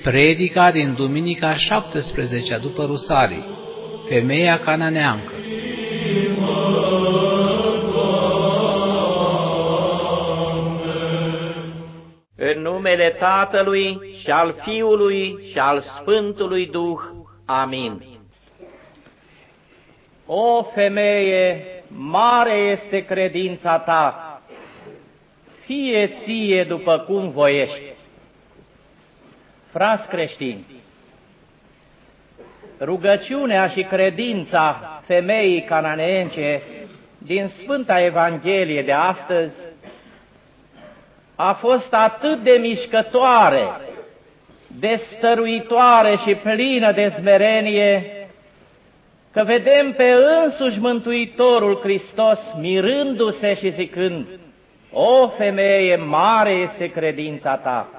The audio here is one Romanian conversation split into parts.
Predica din duminica 17-a după Rusalii, femeia cananeancă. În numele Tatălui și al Fiului și al Sfântului Duh. Amin. O femeie, mare este credința ta, fie ție după cum voiești. Frați creștini, rugăciunea și credința femeii cananeence din Sfânta Evanghelie de astăzi a fost atât de mișcătoare, de stăruitoare și plină de smerenie, că vedem pe însuși Mântuitorul Hristos mirându-se și zicând: o femeie, mare este credința ta.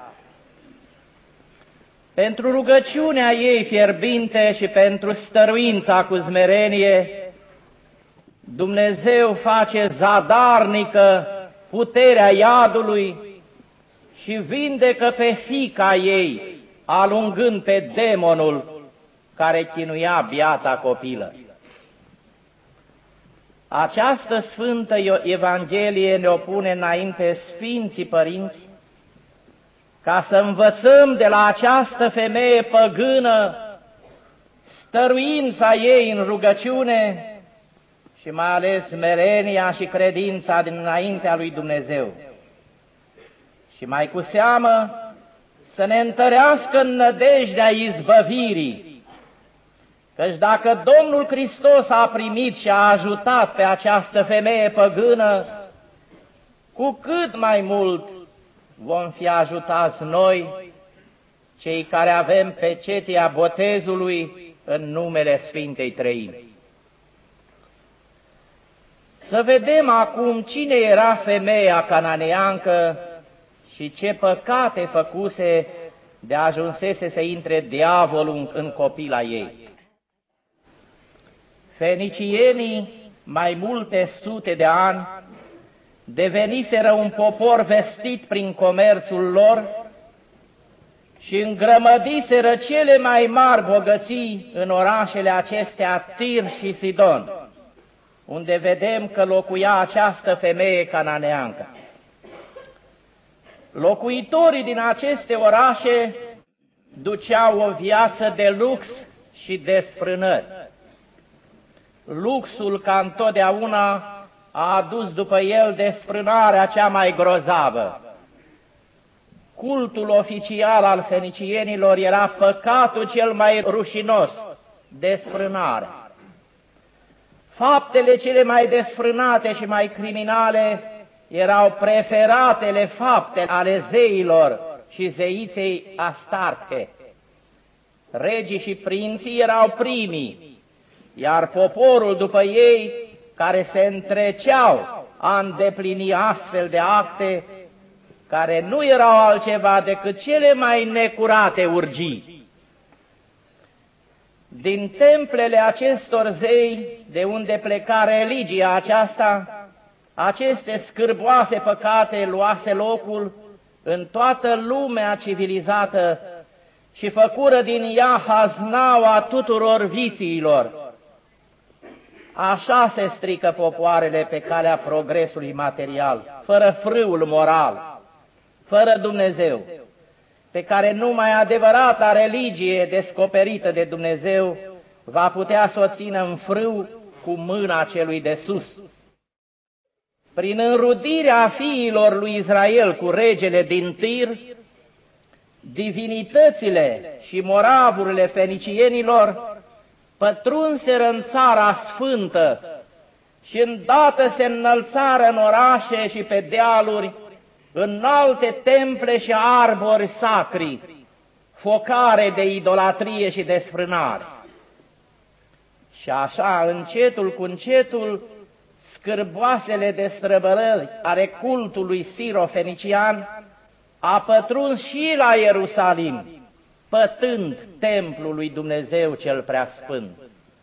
Pentru rugăciunea ei fierbinte și pentru stăruința cu smerenie, Dumnezeu face zadarnică puterea iadului și vindecă pe fiica ei, alungând pe demonul care chinuia biata copilă. Această Sfântă Evanghelie ne-o pune înainte Sfinții Părinți, ca să învățăm de la această femeie păgână stăruința ei în rugăciune și mai ales smerenia și credința din înaintea lui Dumnezeu. Și mai cu seamă să ne întărească în nădejdea izbăvirii, căci dacă Domnul Hristos a primit și a ajutat pe această femeie păgână, cu cât mai mult vom fi ajutați noi, cei care avem pecetia botezului în numele Sfintei Treimi. Să vedem acum cine era femeia cananeancă și ce păcate făcuse de ajunsese să intre diavolul în copila ei. Fenicienii, mai multe sute de ani, deveniseră un popor vestit prin comerțul lor și îngrămădiseră cele mai mari bogății în orașele acestea, Tir și Sidon, unde vedem că locuia această femeie cananeancă. Locuitorii din aceste orașe duceau o viață de lux și desfrânări. Luxul, ca întotdeauna, a adus după el desfrânarea cea mai grozavă. Cultul oficial al fenicienilor era păcatul cel mai rușinos, desfrânarea. Faptele cele mai desfrânate și mai criminale erau preferatele fapte ale zeilor și zeiței Astarte. Regii și prinții erau primii, iar poporul după ei, care se întreceau a îndeplini astfel de acte, care nu erau altceva decât cele mai necurate urgii. Din templele acestor zei, de unde pleca religia aceasta, aceste scârboase păcate luase locul în toată lumea civilizată și făcură din ea haznaua tuturor vițiilor. Așa se strică popoarele pe calea progresului material, fără frâul moral, fără Dumnezeu, pe care numai adevărata religie descoperită de Dumnezeu va putea să o țină în frâu cu mâna celui de sus. Prin înrudirea fiilor lui Israel cu regele din Tir, divinitățile și moravurile fenicienilor pătrunseră în țara sfântă și îndată se înălțară în orașe și pe dealuri înalte temple și arbori sacri, focare de idolatrie și desfrânare. Și așa, încetul cu încetul, scârboasele destrăbălări ale cultului siro-fenician a pătruns și la Ierusalim, pătând templul lui Dumnezeu cel preasfânt.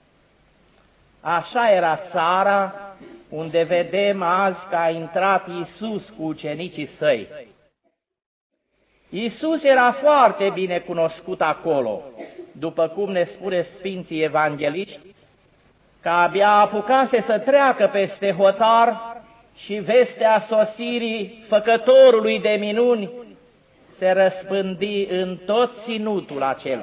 Așa era țara unde vedem azi că a intrat Iisus cu ucenicii săi. Iisus era foarte bine cunoscut acolo, după cum ne spune Sfinții Evangeliști, că abia apucase să treacă peste hotar și vestea sosirii Făcătorului de minuni se răspândi în tot ținutul acela.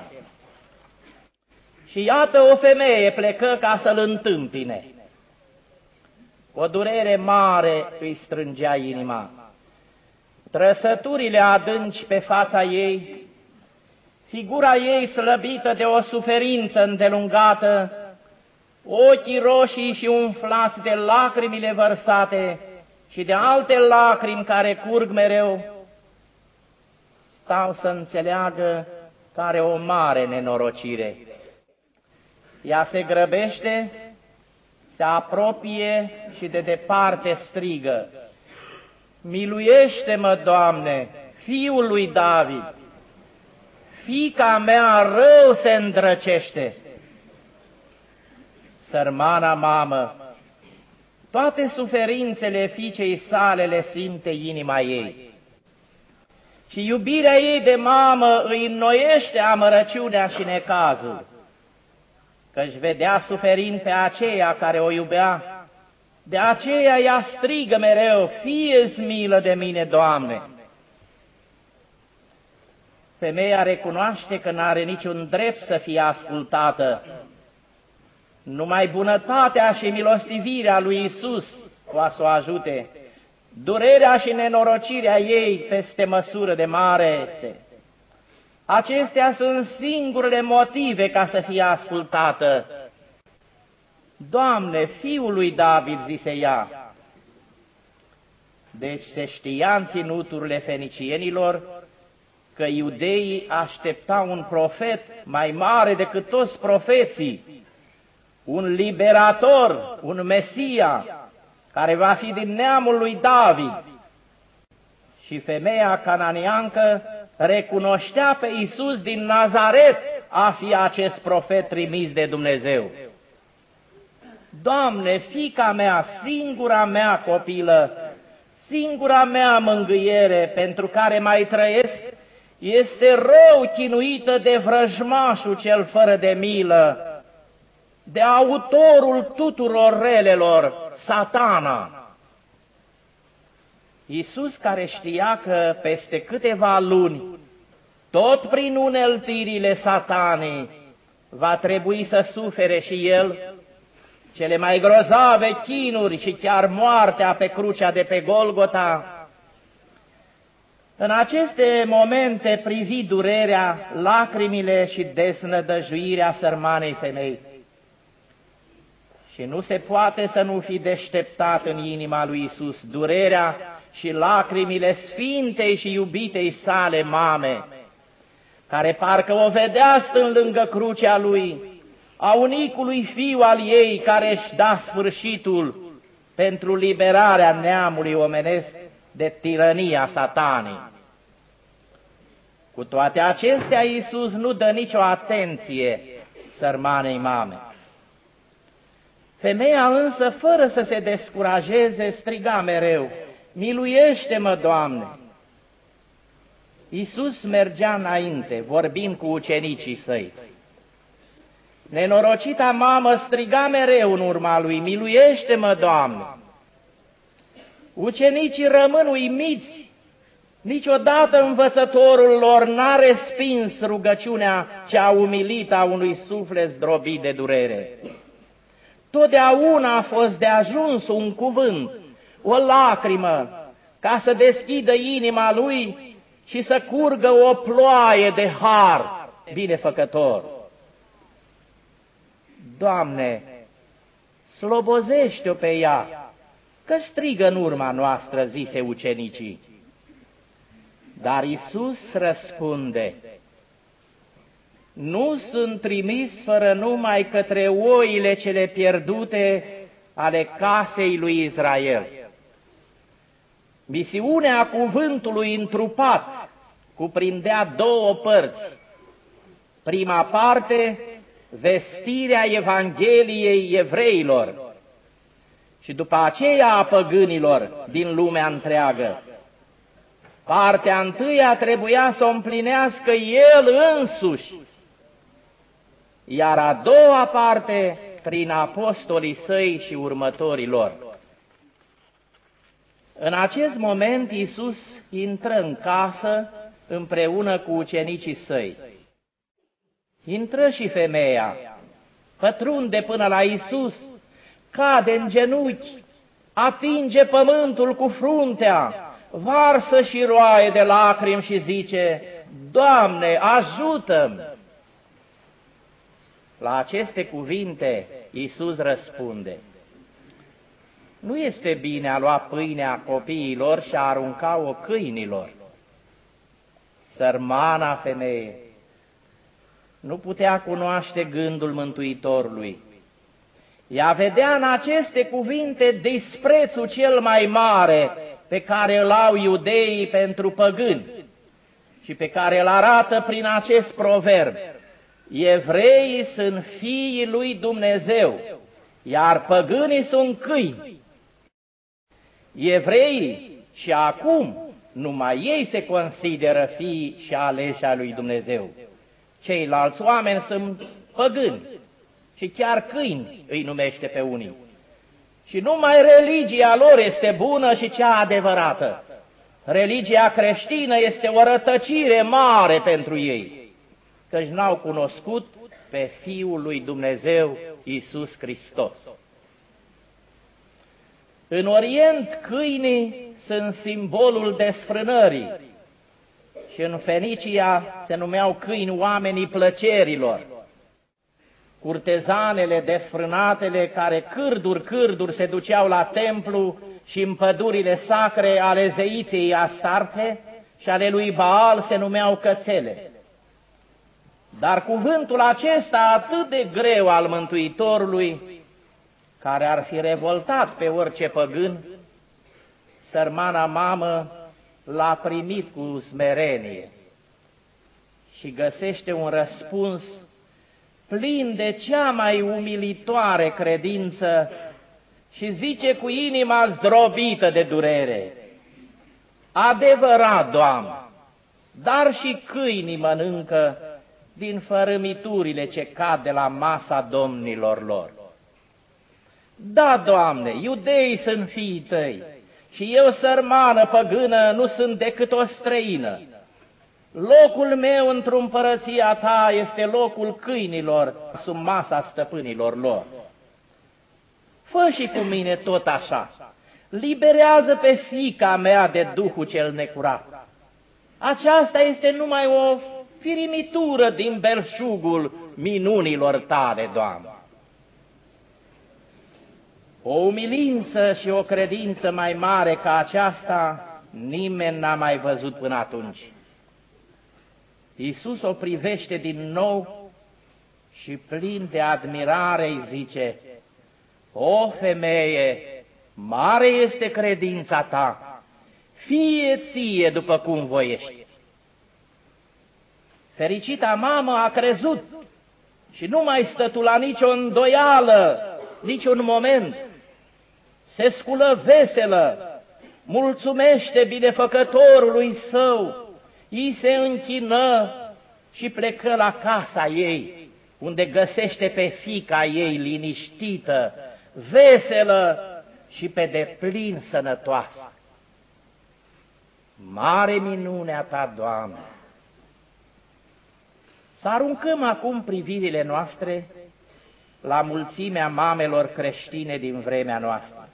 Și iată o femeie plecă ca să-l întâmpine. O durere mare îi strângea inima. Trăsăturile adânci pe fața ei, figura ei slăbită de o suferință îndelungată, ochii roșii și umflați de lacrimile vărsate și de alte lacrimi care curg mereu, stau să înțeleagă că are o mare nenorocire. Ea se grăbește, se apropie și de departe strigă: „Miluiește-mă, Doamne, Fiul lui David! Fiica mea rău se îndrăcește!” Sărmana mamă, toate suferințele fiicei sale le simte inima ei. Și iubirea ei de mamă îi înnoiește amărăciunea și necazul, că-și vedea suferind pe aceea care o iubea. De aceea ea strigă mereu: „Fie-ți milă de mine, Doamne!” Femeia recunoaște că n-are niciun drept să fie ascultată. Numai bunătatea și milostivirea lui Iisus va să o ajute. Durerea și nenorocirea ei peste măsură de mare. Acestea sunt singurele motive ca să fie ascultată. „Doamne, Fiul lui David”, zise ea. Deci se știa în ținuturile fenicienilor că iudeii așteptau un profet mai mare decât toți profeții, un liberator, un Mesia, care va fi din neamul lui David. Și femeia cananeancă recunoștea pe Iisus din Nazaret a fi acest profet trimis de Dumnezeu. „Doamne, fiica mea, singura mea copilă, singura mea mângâiere pentru care mai trăiesc, este rău chinuită de vrăjmașul cel fără de milă, de autorul tuturor relelor, Satana.” Iisus, care știa că peste câteva luni, tot prin uneltirile Satanei, va trebui să sufere și El cele mai grozave chinuri și chiar moartea pe crucea de pe Golgota, în aceste momente privi durerea, lacrimile și deznădăjuirea sărmanei femei. Și nu se poate să nu fi deșteptat în inima lui Iisus durerea și lacrimile sfintei și iubitei sale mame, care parcă o vedea stând lângă crucea lui, a unicului fiu al ei care își da sfârșitul pentru liberarea neamului omenesc de tirania Satanei. Cu toate acestea, Iisus nu dă nicio atenție sărmanei mame. Femeia însă, fără să se descurajeze, striga mereu: „Miluiește-mă, Doamne!” Iisus mergea înainte, vorbind cu ucenicii săi. Nenorocita mamă striga mereu în urma lui: „Miluiește-mă, Doamne!” Ucenicii rămân uimiți. Niciodată învățătorul lor n-a respins rugăciunea cea umilită a unui suflet zdrobit de durere. Totdeauna a fost de ajuns un cuvânt, o lacrimă, ca să deschidă inima lui și să curgă o ploaie de har binefăcător. „Doamne, slobozește-o pe ea, că strigă în urma noastră”, zise ucenicii. Dar Iisus răspunde: „Nu sunt trimis fără numai către oile cele pierdute ale casei lui Israel.” Misiunea cuvântului întrupat cuprindea două părți. Prima parte, vestirea Evangheliei evreilor și după aceea a păgânilor din lumea întreagă. Partea întâia trebuia să o împlinească el însuși, iar a doua parte prin apostolii săi și următorii lor. În acest moment Iisus intră în casă împreună cu ucenicii săi. Intră și femeia, pătrunde până la Iisus, cade în genunchi, atinge pământul cu fruntea, varsă și roaie de lacrimi și zice: Doamne, ajută-mi! La aceste cuvinte Iisus răspunde: Nu este bine a lua pâinea copiilor și a arunca-o câinilor. Sărmana femeie nu putea cunoaște gândul Mântuitorului. Ea vedea în aceste cuvinte disprețul cel mai mare pe care îl au iudeii pentru păgâni și pe care îl arată prin acest proverb: Evreii sunt fiii lui Dumnezeu, iar păgânii sunt câini. Evreii și acum numai ei se consideră fii și aleși ai lui Dumnezeu. Ceilalți oameni sunt păgâni și chiar câini îi numește pe unii. Și numai religia lor este bună și cea adevărată. Religia creștină este o rătăcire mare pentru ei, căci n-au cunoscut pe Fiul lui Dumnezeu, Iisus Hristos. În Orient, câinii sunt simbolul desfrânării și în Fenicia se numeau câini oamenii plăcerilor. Curtezanele desfrânatele care cârduri se duceau la templu și în pădurile sacre ale zeiței Astarte și ale lui Baal se numeau cățele. Dar cuvântul acesta atât de greu al Mântuitorului, care ar fi revoltat pe orice păgân, sărmana mamă l-a primit cu smerenie și găsește un răspuns plin de cea mai umilitoare credință și zice cu inima zdrobită de durere: Adevărat, Doamne, dar și câinii mănâncă din fărâmiturile ce cad de la masa domnilor lor. Da, Doamne, iudeii sunt fiii Tăi și eu, sărmană păgână, nu sunt decât o străină. Locul meu într-o împărăția Ta este locul câinilor sub masa stăpânilor lor. Fă și cu mine tot așa, liberează pe fiica mea de duhul cel necurat. Aceasta este numai o firimitură din belșugul minunilor Tale, Doamne. O umilință și o credință mai mare ca aceasta nimeni n-a mai văzut până atunci. Iisus o privește din nou și plin de admirare îi zice: O femeie, mare este credința ta, fie ție după cum voiești. Fericita mamă a crezut și nu mai stătula nicio îndoială, niciun moment. Se sculă veselă, mulțumește binefăcătorului său, îi se închină și plecă la casa ei, unde găsește pe fiica ei liniștită, veselă și pe deplin sănătoasă. Mare minunea Ta, Doamne! Să aruncăm acum privirile noastre la mulțimea mamelor creștine din vremea noastră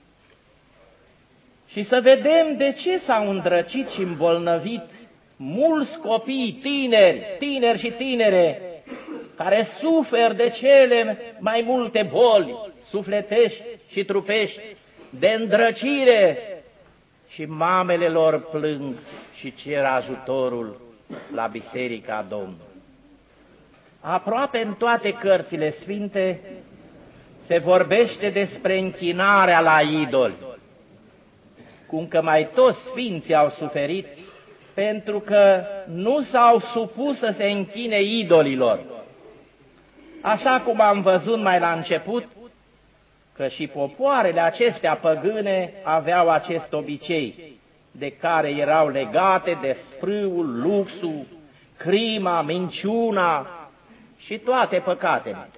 și să vedem de ce s-au îndrăcit și îmbolnăvit mulți copii tineri și tinere, care suferă de cele mai multe boli sufletești și trupești, de îndrăcire, și mamele lor plâng și cer ajutorul la Biserica Domnului. Aproape în toate cărțile sfinte se vorbește despre închinarea la idoli, cum că mai toți sfinții au suferit pentru că nu s-au supus să se închine idolilor. Așa cum am văzut mai la început, că și popoarele acestea păgâne aveau acest obicei, de care erau legate desfrâul, luxul, crima, minciuna și toate păcatele.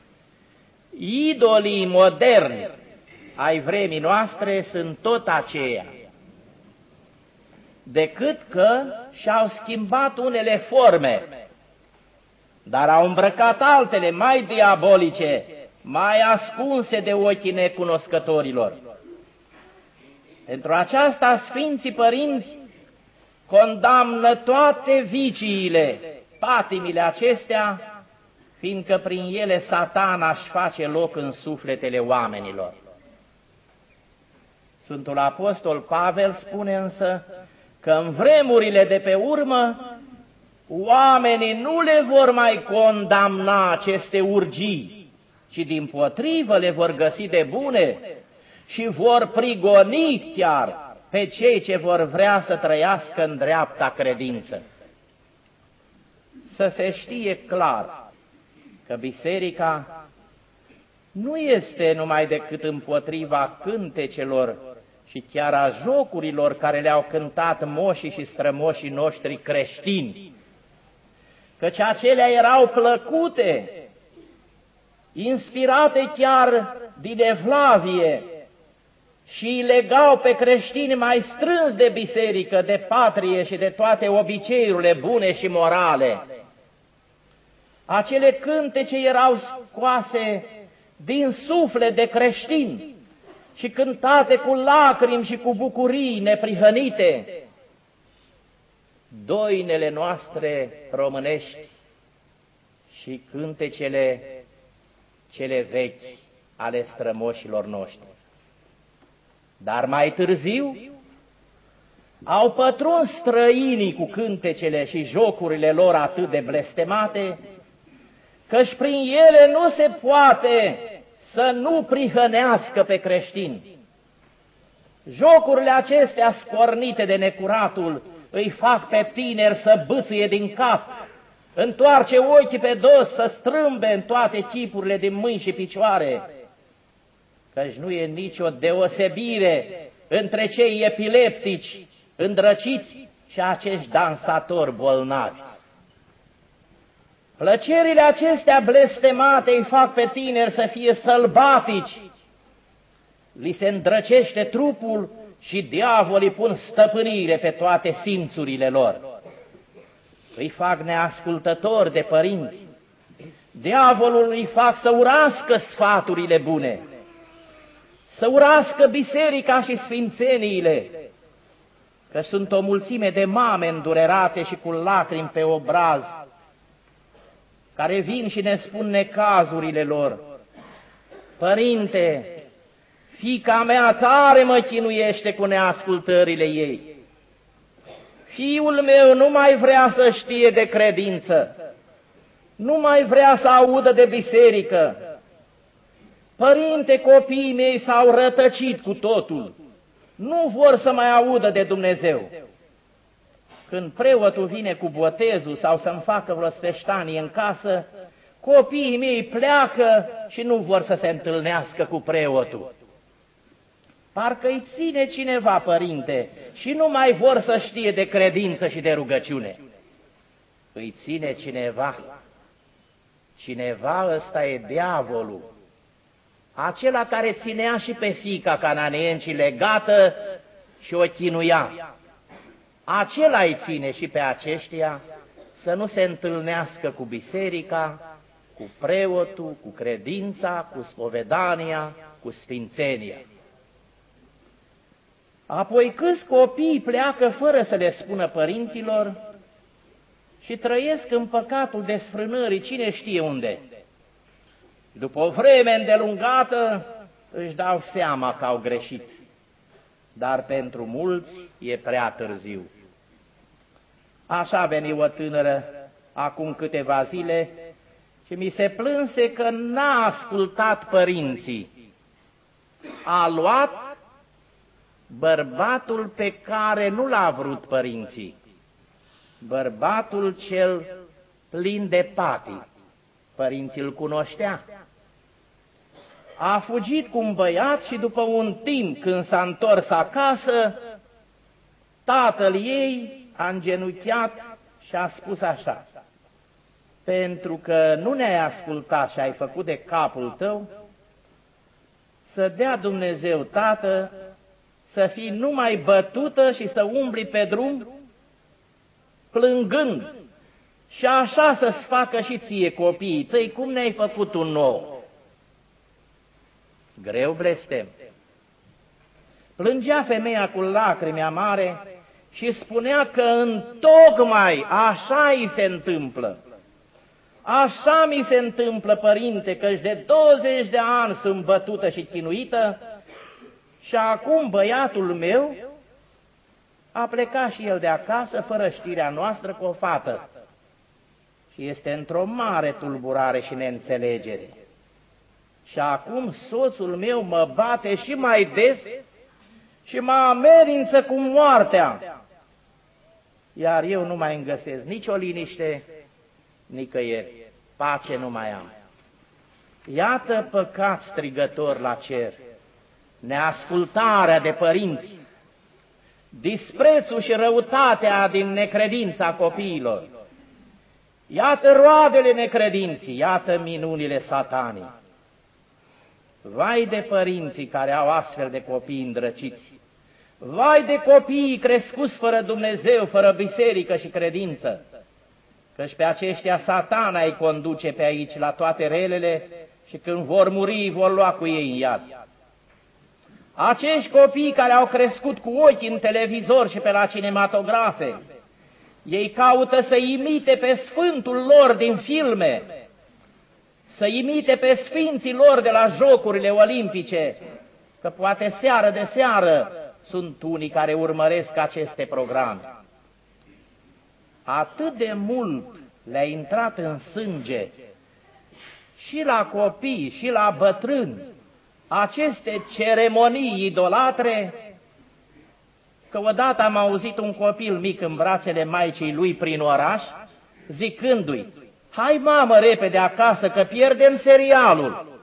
Idolii moderni ai vremii noastre sunt tot aceia, decât că și-au schimbat unele forme, dar au îmbrăcat altele mai diabolice, mai ascunse de ochii necunoscătorilor. Pentru aceasta, Sfinții Părinți condamnă toate viciile, patimile acestea, fiindcă prin ele Satana își face loc în sufletele oamenilor. Sfântul Apostol Pavel spune însă că în vremurile de pe urmă, oamenii nu le vor mai condamna aceste urgii, ci dimpotrivă le vor găsi de bune și vor prigoni chiar pe cei ce vor vrea să trăiască în dreapta credință. Să se știe clar că biserica nu este numai decât împotriva cântecelor și chiar a jocurilor care le-au cântat moșii și strămoșii noștri creștini, căci acelea erau plăcute, inspirate chiar din evlavie și îi legau pe creștini mai strâns de biserică, de patrie și de toate obiceiurile bune și morale. Acele cântece erau scoase din suflet de creștini și cântate cu lacrimi și cu bucurii neprihănite. Doinele noastre românești și cântecele cele vechi ale strămoșilor noștri. Dar mai târziu au pătruns străinii cu cântecele și jocurile lor atât de blestemate, căci prin ele nu se poate să nu prihănească pe creștini. Jocurile acestea scornite de necuratul îi fac pe tineri să bâțâie din cap, întoarce ochii pe dos, să strâmbe în toate chipurile din mâini și picioare, căci nu e nicio deosebire între cei epileptici, îndrăciți și acești dansatori bolnavi. Plăcerile acestea blestemate îi fac pe tineri să fie sălbatici, li se îndrăcește trupul și diavolii pun stăpânire pe toate simțurile lor. Îi fac neascultători de părinți, diavolul îi fac să urască sfaturile bune, să urască biserica și sfințeniile, că sunt o mulțime de mame îndurerate și cu lacrimi pe obraz, care vin și ne spun necazurile lor. Părinte, fiica mea tare mă chinuiește cu neascultările ei. Fiul meu nu mai vrea să știe de credință, nu mai vrea să audă de biserică. Părinte, copiii mei s-au rătăcit cu totul, nu vor să mai audă de Dumnezeu. Când preotul vine cu botezul sau să-mi facă vreo sfeștanie în casă, copiii mei pleacă și nu vor să se întâlnească cu preotul. Parcă îi ține cineva, părinte, și nu mai vor să știe de credință și de rugăciune. Îi ține cineva. Cineva ăsta e diavolul, acela care ținea și pe fiica cananeencii legată și o chinuia. Acela îi ține și pe aceștia să nu se întâlnească cu biserica, cu preotul, cu credința, cu spovedania, cu sfințenia. Apoi câți copii pleacă fără să le spună părinților și trăiesc în păcatul desfrânării, cine știe unde. După o vreme îndelungată își dau seama că au greșit, dar pentru mulți e prea târziu. Așa veni o tânără acum câteva zile și mi se plânse că n-a ascultat părinții. A luat bărbatul pe care nu l-a vrut părinții, bărbatul cel plin de patii. Părinții îl cunoștea. A fugit cu un băiat și după un timp, când s-a întors acasă, tatăl ei a îngenunchiat și a spus așa: pentru că nu ne-ai ascultat și ai făcut de capul tău, să dea Dumnezeu, Tată, să fii numai bătută și să umbli pe drum plângând, și așa să-ți facă și ție copiii tăi, cum ne-ai făcut un nou. Greu blestem. Plângea femeia cu lacrimi amare și spunea că întocmai așa îi se întâmplă. Așa mi se întâmplă, părinte, căci de 20 de ani sunt bătută și chinuită și acum băiatul meu a plecat și el de acasă fără știrea noastră cu o fată și este într-o mare tulburare și neînțelegere. Și acum soțul meu mă bate și mai des și mă amenință cu moartea, iar eu nu mai îmi găsesc nicio liniște nicăieri, pace nu mai am. Iată păcat strigător la cer, neascultarea de părinți, disprețul și răutatea din necredința copiilor. Iată roadele necredinții, iată minunile satanii. Vai de părinții care au astfel de copii îndrăciți! Vai de copiii crescuți fără Dumnezeu, fără biserică și credință! Căci pe aceștia Satana îi conduce pe aici la toate relele și când vor muri, vor lua cu ei în iad. Acești copii care au crescut cu ochii în televizor și pe la cinematografe, ei caută să imite pe sfântul lor din filme, să imite pe sfinții lor de la jocurile olimpice, că poate seară de seară sunt unii care urmăresc aceste programe. Atât de mult le-a intrat în sânge și la copii și la bătrâni aceste ceremonii idolatre, că odată am auzit un copil mic în brațele maicii lui prin oraș, zicându-i: hai mamă repede acasă că pierdem serialul.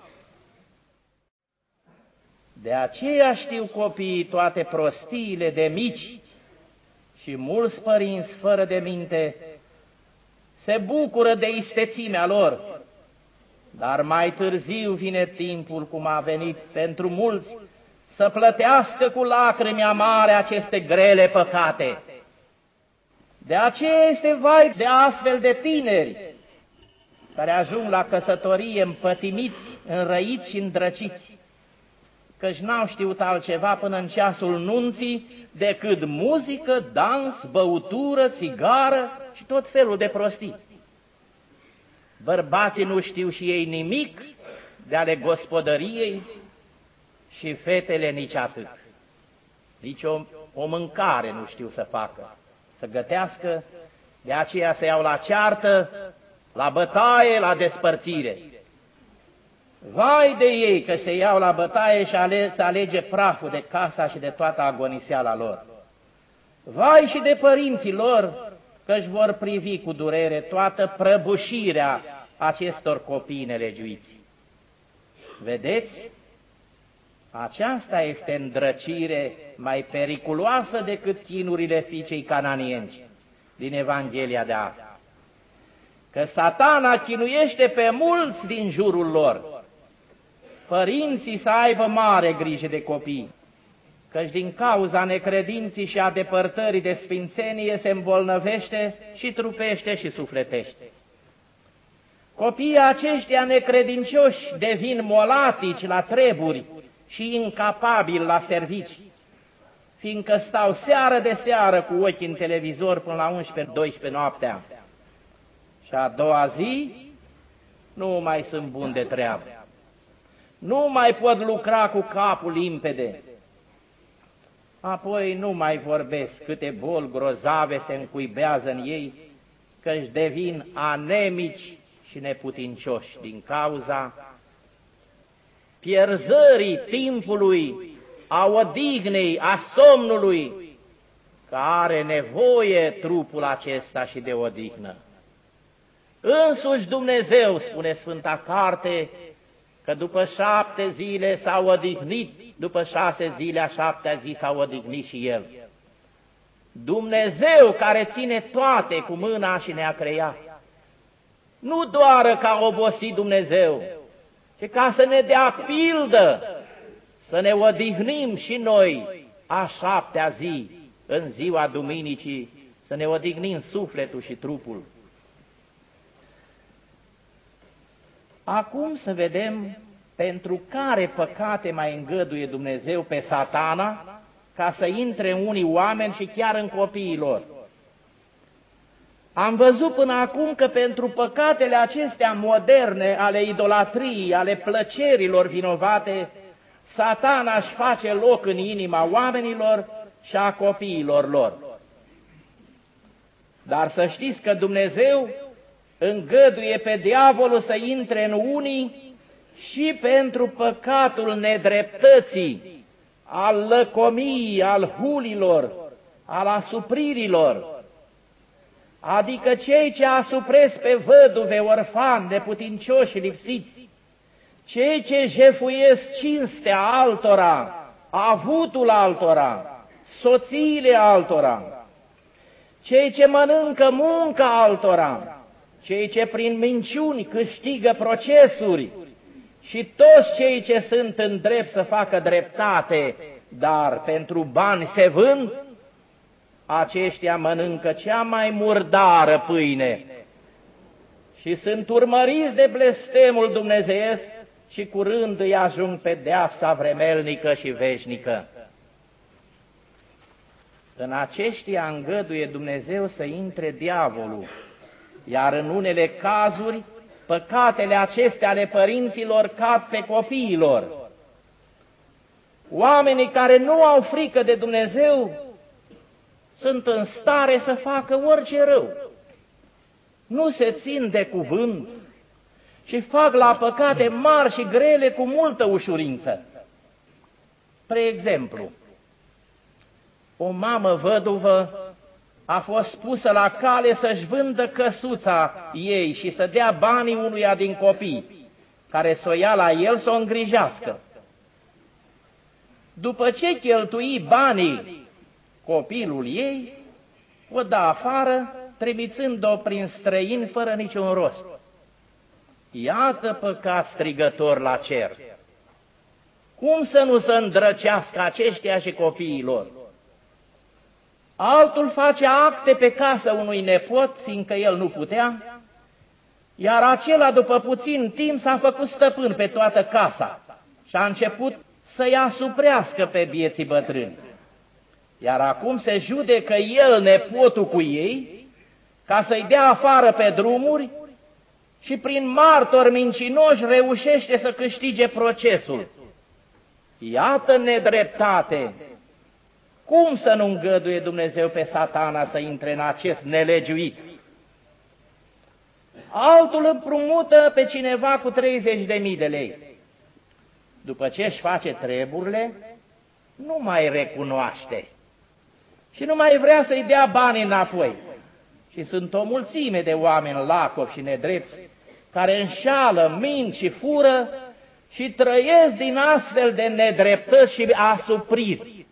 De aceea știu copiii toate prostiile de mici și mulți părinți fără de minte se bucură de istețimea lor, dar mai târziu vine timpul, cum a venit pentru mulți, să plătească cu lacrimi amare aceste grele păcate. De aceea este vai de astfel de tineri care ajung la căsătorie împătimiți, înrăiți și îndrăciți, căci n-au știut altceva până în ceasul nunții decât muzică, dans, băutură, țigară și tot felul de prostii. Bărbații nu știu și ei nimic de ale gospodăriei și fetele nici atât. Nici o mâncare nu știu să facă, să gătească, de aceea se iau la ceartă, la bătaie, la despărțire. Vai de ei că se iau la bătaie și se alege praful de casa și de toată agoniseala lor. Vai și de părinții lor că își vor privi cu durere toată prăbușirea acestor copii nelegiuiți. Vedeți? Aceasta este îndrăcire mai periculoasă decât chinurile fiicei cananienci din Evanghelia de astăzi. Că Satana chinuiește pe mulți din jurul lor. Părinții să aibă mare grijă de copii, căci din cauza necredinții și a depărtării de sfințenie se îmbolnăvește și trupește și sufletește. Copiii aceștia necredincioși devin molatici la treburi și incapabili la servici, fiindcă stau seară de seară cu ochii în televizor până la 11-12 noaptea. Și a doua zi nu mai sunt buni de treabă. Nu mai pot lucra cu capul limpede. Apoi nu mai vorbesc câte boli grozave se încuibează în ei, că își devin anemici și neputincioși din cauza pierzării timpului, a odihnei, a somnului, că are nevoie trupul acesta și de odihnă. Însuși Dumnezeu, spune Sfânta Carte, că după 7 zile s-a odihnit, după 6 zile, a 7-a zi s-a odihnit și El. Dumnezeu care ține toate cu mâna și ne-a creat. Nu doar că a obosit Dumnezeu, ci ca să ne dea pildă, să ne odihnim și noi a 7-a zi, în ziua duminicii, să ne odihnim sufletul și trupul. Acum să vedem pentru care păcate mai îngăduie Dumnezeu pe Satana ca să intre în unii oameni și chiar în copiii lor. Am văzut până acum că pentru păcatele acestea moderne, ale idolatriei, ale plăcerilor vinovate, Satana își face loc în inima oamenilor și a copiilor lor. Dar să știți că Dumnezeu îngăduie pe diavolul să intre în unii și pentru păcatul nedreptății, al lăcomiei, al hulilor, al asupririlor, adică cei ce asupresc pe văduve, orfani, neputincioși și lipsiți, cei ce jefuiesc cinstea altora, avutul altora, soțiile altora, cei ce mănâncă munca altora, cei ce prin minciuni câștigă procesuri și toți cei ce sunt în drept să facă dreptate, dar pentru bani se vând, aceștia mănâncă cea mai murdară pâine și sunt urmăriți de blestemul dumnezeiesc și curând îi ajung pedeapsa vremelnică și veșnică. În aceștia îngăduie Dumnezeu să intre diavolul, iar în unele cazuri păcatele acestea ale părinților cad pe copiilor. Oamenii care nu au frică de Dumnezeu sunt în stare să facă orice rău. Nu se țin de cuvânt și fac la păcate mari și grele cu multă ușurință. Spre exemplu, o mamă văduvă a fost pusă la cale să-și vândă căsuța ei și să dea banii unuia din copii, care s-o ia la el să o îngrijească. După ce cheltui banii copilul ei, o dă afară, trimițând-o prin străini fără niciun rost. Iată păcat strigător la cer! Cum să nu se îndrăcească aceștia și copiii lor? Altul face acte pe casă unui nepot, fiindcă el nu putea, iar acela după puțin timp s-a făcut stăpân pe toată casa și a început să-i asuprească pe bieții bătrâni. Iar acum se judecă el, nepotul cu ei, ca să-i dea afară pe drumuri și prin martori mincinoși reușește să câștige procesul. Iată nedreptate! Cum să nu îngăduie Dumnezeu pe Satana să intre în acest nelegiuit? Altul împrumută pe cineva cu 30.000 de lei. După ce își face treburile, nu mai recunoaște și nu mai vrea să-i dea banii înapoi. Și sunt o mulțime de oameni lacovi și nedrepți care înșală, mint și fură și trăiesc din astfel de nedreptăți și asupriri.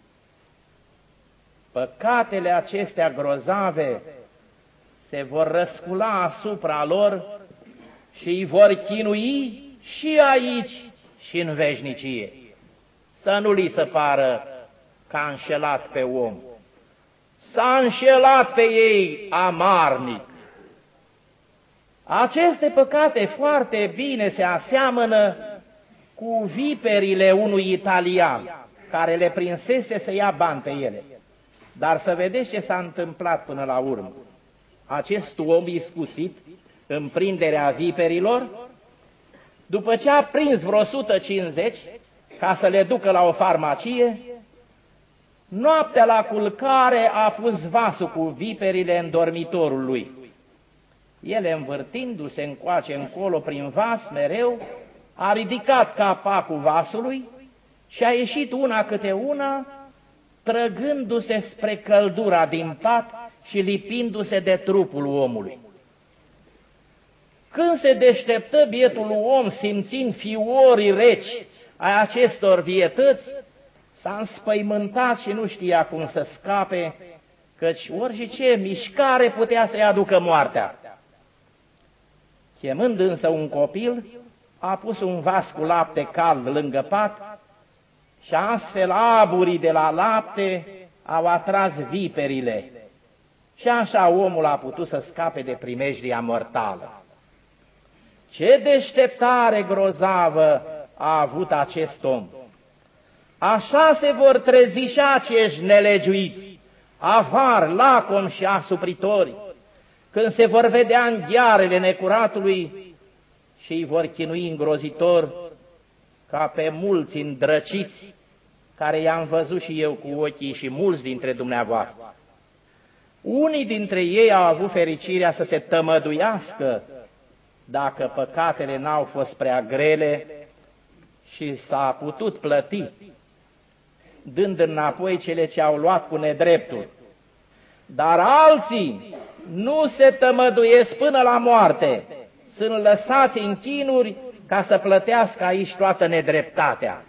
Păcatele acestea grozave se vor răscula asupra lor și îi vor chinui și aici și în veșnicie. Să nu li se pară că a înșelat pe om. S-a înșelat pe ei amarnic. Aceste păcate foarte bine se aseamănă cu viperile unui italian care le prinsese să ia bani pe ele. Dar să vedeți ce s-a întâmplat până la urmă. Acest om iscusit în prinderea viperilor, după ce a prins vreo 150 ca să le ducă la o farmacie, noaptea la culcare a pus vasul cu viperile în dormitorul lui. Ele, învârtindu-se încoace încolo prin vas mereu, a ridicat capacul vasului și a ieșit una câte una, trăgându-se spre căldura din pat și lipindu-se de trupul omului. Când se deșteptă bietul om, simțind fiorii reci ai acestor vietăți, s-a înspăimântat și nu știa cum să scape căci orice mișcare putea să-i aducă moartea. Chemând însă un copil, a pus un vas cu lapte cald lângă pat și astfel aburii de la lapte au atras viperile. Și așa omul a putut să scape de primejdia mortală. Ce deșteptare grozavă a avut acest om! Așa se vor trezi și acești nelegiuiți, avari, lacomi și asupritori, când se vor vedea în ghearele necuratului și îi vor chinui îngrozitor ca pe mulți îndrăciți, care i-am văzut și eu cu ochii și mulți dintre dumneavoastră. Unii dintre ei au avut fericirea să se tămăduiască dacă păcatele n-au fost prea grele și s-a putut plăti, dând înapoi cele ce au luat cu nedreptul. Dar alții nu se tămăduiesc până la moarte, sunt lăsați în chinuri ca să plătească aici toată nedreptatea.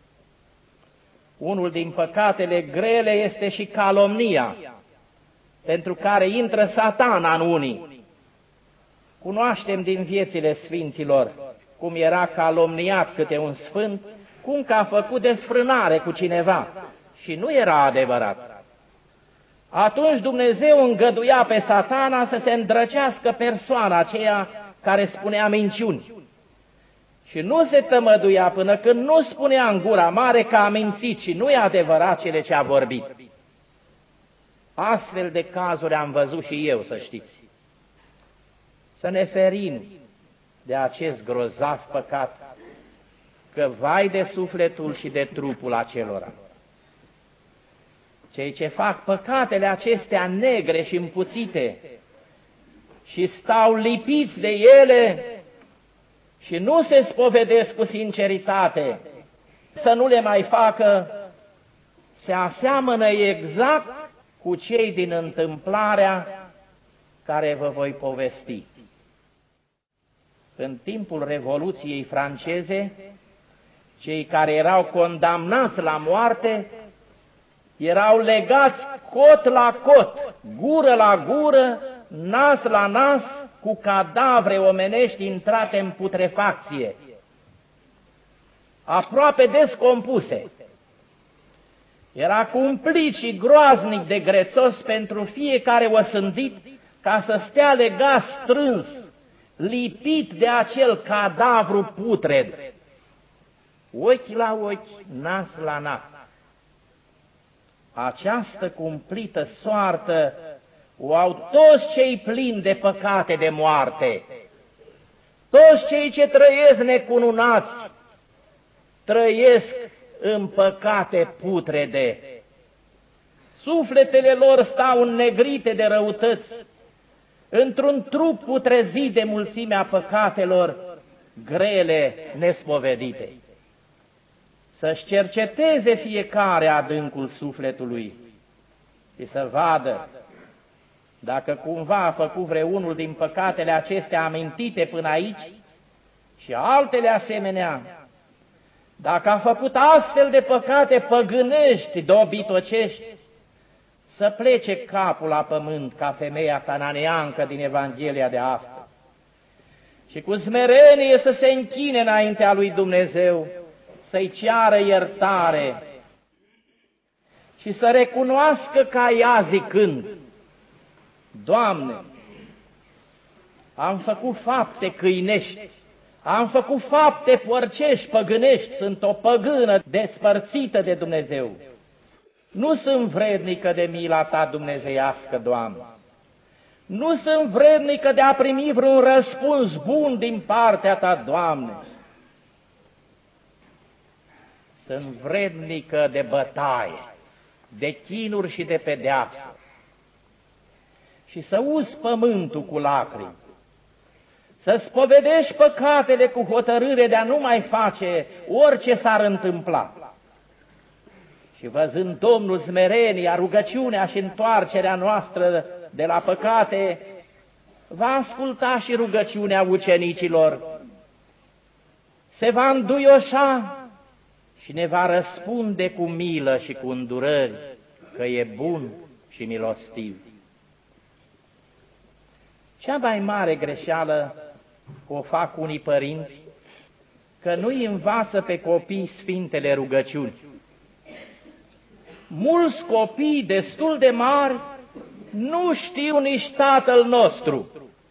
Unul din păcatele grele este și calomnia, pentru care intră Satana în unii. Cunoaștem din viețile sfinților cum era calomniat câte un sfânt, cum că a făcut desfrânare cu cineva și nu era adevărat. Atunci Dumnezeu îngăduia pe Satana să se îndrăcească persoana aceea care spunea minciuni. Și nu se tămăduia până când nu spunea în gura mare că a mințit și nu e adevărat cele ce a vorbit. Astfel de cazuri am văzut și eu, să știți. Să ne ferim de acest grozav păcat, că vai de sufletul și de trupul acelora. Cei ce fac păcatele acestea negre și împuțite și stau lipiți de ele și nu se spovedesc cu sinceritate, să nu le mai facă, se aseamănă exact cu cei din întâmplarea care vă voi povesti. În timpul Revoluției franceze, cei care erau condamnați la moarte erau legați cot la cot, gură la gură, nas la nas, cu cadavre omenești intrate în putrefacție, aproape descompuse. Era cumplit și groaznic de grețos pentru fiecare osândit ca să stea legat strâns, lipit de acel cadavru putred, ochi la ochi, nas la nas. Această cumplită soartă o au toți cei plini de păcate de moarte. Toți cei ce trăiesc necununați, trăiesc în păcate putrede. Sufletele lor stau înnegrite de răutăți, într-un trup putrezit de mulțimea păcatelor grele, nespovedite. Să-și cerceteze fiecare adâncul sufletului și să vadă dacă cumva a făcut vreunul din păcatele acestea amintite până aici și altele asemenea, dacă a făcut astfel de păcate păgânești, dobitocești, să plece capul la pământ ca femeia cananeancă din Evanghelia de astăzi și cu smerenie să se închine înaintea lui Dumnezeu, să-i ceară iertare și să recunoască ca ea zicând: Doamne, am făcut fapte câinești, am făcut fapte porcești, păgânești, sunt o păgână despărțită de Dumnezeu. Nu sunt vrednică de mila Ta dumnezeiască, Doamne. Nu sunt vrednică de a primi vreun răspuns bun din partea Ta, Doamne. Sunt vrednică de bătaie, de chinuri și de pedeapsă. Și să uzi pământul cu lacrimi, să spovedești păcatele cu hotărâre de a nu mai face orice s-ar întâmpla. Și văzând Domnul smerenia, rugăciunea și întoarcerea noastră de la păcate, va asculta și rugăciunea ucenicilor, se va înduioșa și ne va răspunde cu milă și cu îndurări că e bun și milostiv. Cea mai mare greșeală o fac unii părinți, că nu-i învață pe copii sfintele rugăciuni. Mulți copii destul de mari nu știu nici Tatăl nostru.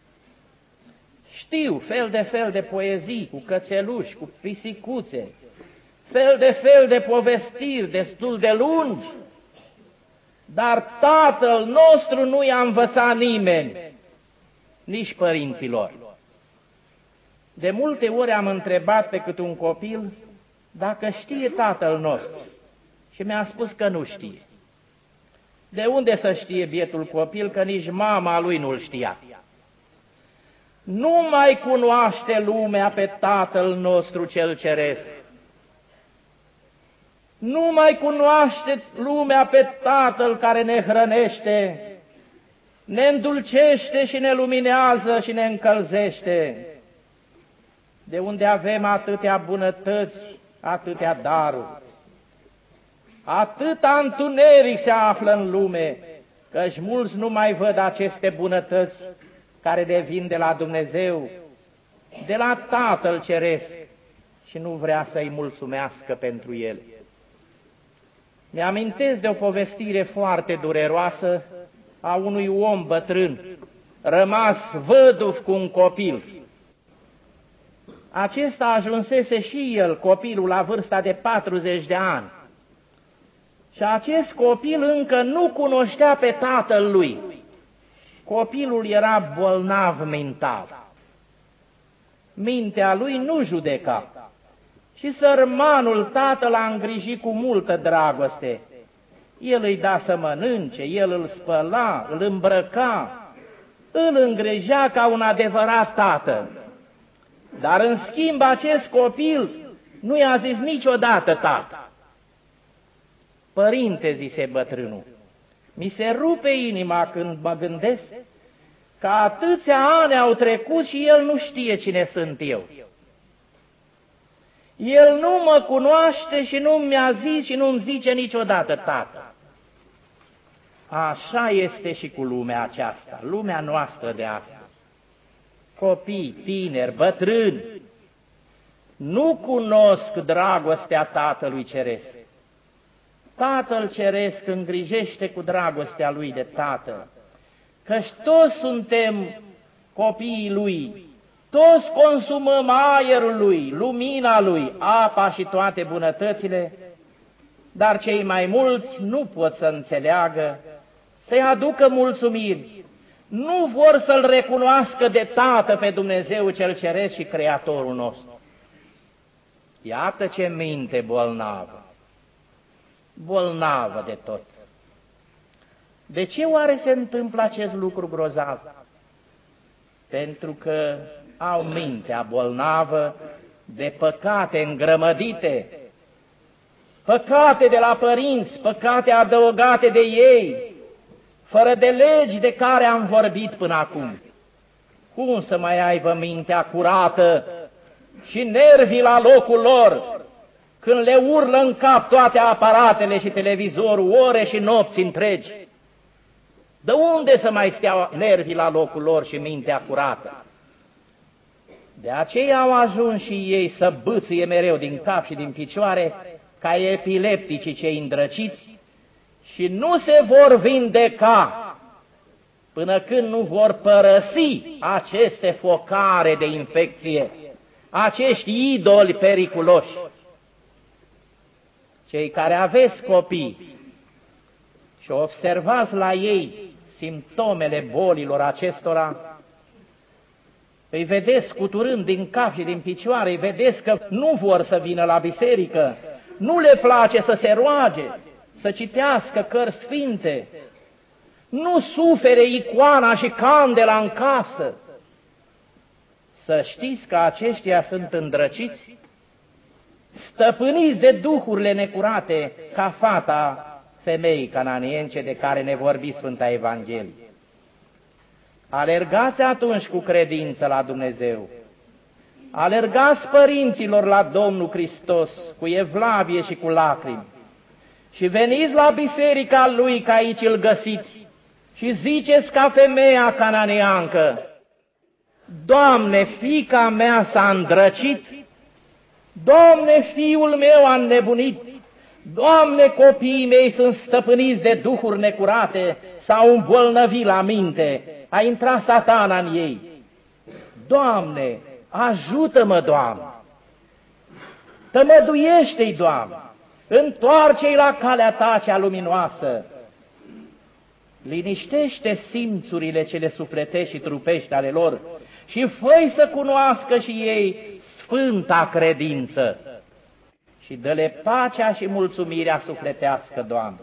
Știu fel de poezii cu cățeluși, cu pisicuțe, fel de povestiri destul de lungi, dar Tatăl nostru nu i-a învățat nimeni, nici părinților. De multe ori am întrebat pe câte un copil dacă știe Tatăl nostru și mi-a spus că nu știe. De unde să știe bietul copil, că nici mama lui nu-l știa? Nu mai cunoaște lumea pe Tatăl nostru cel ceresc. Nu mai cunoaște lumea pe Tatăl care ne hrănește, ne îndulcește și ne luminează și ne încălzește, de unde avem atâtea bunătăți, atâtea daruri. Atâta întuneric se află în lume, căci mulți nu mai văd aceste bunătăți care le vin de la Dumnezeu, de la Tatăl Ceresc, și nu vrea să-i mulțumească pentru ele. Mi-amintesc de o povestire foarte dureroasă a unui om bătrân, rămas văduv cu un copil. Acesta ajunsese și el, copilul, la vârsta de 40 de ani. Și acest copil încă nu cunoștea pe tatăl lui. Copilul era bolnav mental. Mintea lui nu judeca. Și sărmanul tată l-a îngrijit cu multă dragoste. El îi da să mănânce, el îl spăla, îl îmbrăca, îl îngrijea ca un adevărat tată. Dar în schimb acest copil nu i-a zis niciodată tată. Părinte, zise bătrânul, mi se rupe inima când mă gândesc că atâția ani au trecut și el nu știe cine sunt eu. El nu mă cunoaște și nu mi-a zis și nu-mi zice niciodată tată. Așa este și cu lumea aceasta, lumea noastră de astăzi. Copii, tineri, bătrâni, nu cunosc dragostea Tatălui Ceresc. Tatăl Ceresc îngrijește cu dragostea Lui de Tată, căci toți suntem copiii Lui, toți consumăm aerul Lui, lumina Lui, apa și toate bunătățile, dar cei mai mulți nu pot să înțeleagă, să-i aducă mulțumiri, nu vor să-L recunoască de Tată pe Dumnezeu cel Ceresc și Creatorul nostru. Iată ce minte bolnavă, bolnavă de tot. De ce oare se întâmplă acest lucru grozav? Pentru că au mintea bolnavă de păcate îngrămădite, păcate de la părinți, păcate adăugate de ei, fără de legi de care am vorbit până acum. Cum să mai aibă mintea curată și nervii la locul lor, când le urlă în cap toate aparatele și televizorul ore și nopți întregi? De unde să mai stea nervii la locul lor și mintea curată? De aceea au ajuns și ei să bâție mereu din cap și din picioare, ca epilepticii cei îndrăciți, și nu se vor vindeca până când nu vor părăsi aceste focare de infecție, acești idoli periculoși. Cei care aveți copii și observați la ei simptomele bolilor acestora, îi vedeți scuturând din cap și din picioare, îi vedeți că nu vor să vină la biserică, nu le place să se roage, să citească cărți sfinte, nu sufere icoana și candela în casă. Să știți că aceștia sunt îndrăciți, stăpâniți de duhurile necurate, ca fata femeii cananience de care ne vorbi Sfânta Evanghelie. Alergați atunci cu credință la Dumnezeu, alergați părinților la Domnul Hristos cu evlavie și cu lacrimi, și veniți la biserica lui, că aici îl găsiți, și ziceți ca femeia cananeancă: Doamne, fiica mea s-a îndrăcit, Doamne, fiul meu a înnebunit, Doamne, copiii mei sunt stăpâniți de duhuri necurate, s-au îmbolnăvit la minte, a intrat Satana în ei. Doamne, ajută-mă, Doamne! Tămăduiește-i, Doamne! Întoarce-i la calea ta cea luminoasă! Liniștește simțurile cele sufletești și trupești ale lor și fă-i să cunoască și ei sfânta credință și dă-le pacea și mulțumirea sufletească, Doamne.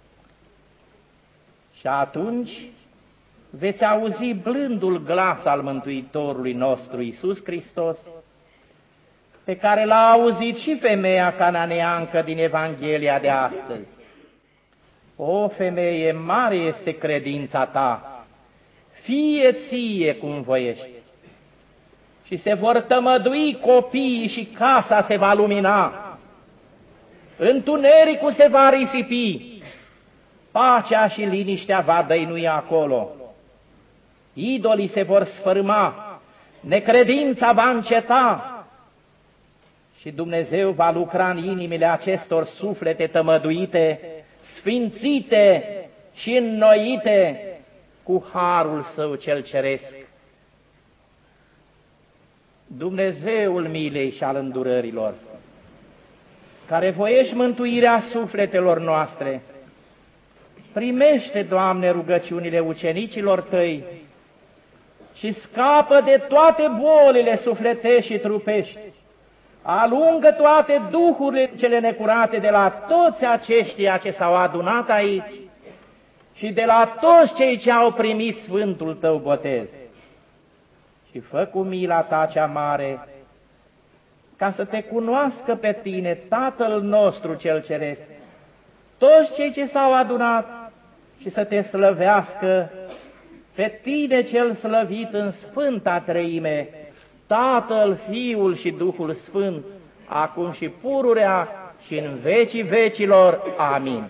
Și atunci veți auzi blândul glas al Mântuitorului nostru Iisus Hristos, pe care l-a auzit și femeia cananeancă din Evanghelia de astăzi. O femeie, mare este credința ta, fie ție cum voiești. Și se vor tămădui copiii și casa se va lumina, întunericul se va risipi, pacea și liniștea va dăinui acolo. Idolii se vor sfărâma, necredința va înceta și Dumnezeu va lucra în inimile acestor suflete tămăduite, sfințite și înnoite cu harul Său cel ceresc. Dumnezeul milei și al îndurărilor, care voiești mântuirea sufletelor noastre, primește, Doamne, rugăciunile ucenicilor Tăi și scapă de toate bolile sufletești și trupești. Alungă toate duhurile cele necurate de la toți aceștia ce s-au adunat aici și de la toți cei ce au primit Sfântul Tău botez. Și fă cu mila Ta cea mare ca să Te cunoască pe Tine, Tatăl nostru cel Ceresc, toți cei ce s-au adunat și să Te slăvească pe Tine cel slăvit în Sfânta Treime, Tatăl, Fiul și Duhul Sfânt, acum și pururea și în vecii vecilor. Amin.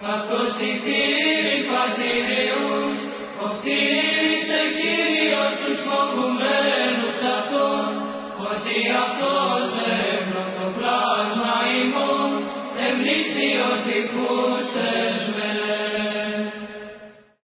Tu si